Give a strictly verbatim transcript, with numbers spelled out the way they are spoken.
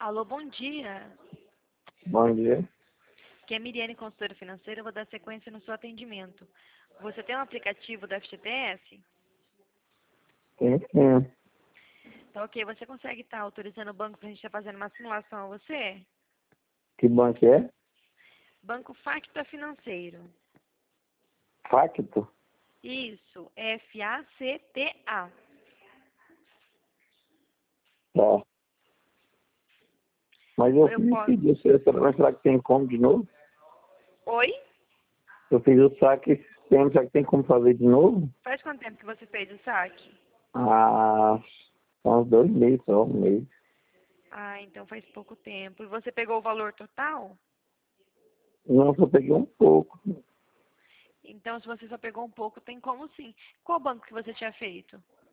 Alô, bom dia. Bom dia. Aqui é Miriane, consultora financeira. Eu vou dar sequência no seu atendimento. Você tem um aplicativo da F G T S? Sim, sim. Tá ok. Você consegue estar autorizando o banco para a gente estar fazendo uma simulação a você? Que banco é? Banco Facta Financeiro. Facto? Isso, F A C T A. Tá. Mas eu Eu fiz o posso... pedido, será mas será que tem como de novo? Oi? Eu fiz o saque esse tempo, será que tem como fazer de novo? Faz quanto tempo que você fez o saque? Ah, são uns dois meses só, um mês. Ah, então faz pouco tempo. E você pegou o valor total? Não, só peguei um pouco. Então, se você só pegou um pouco, tem como sim. Qual banco que você tinha feito?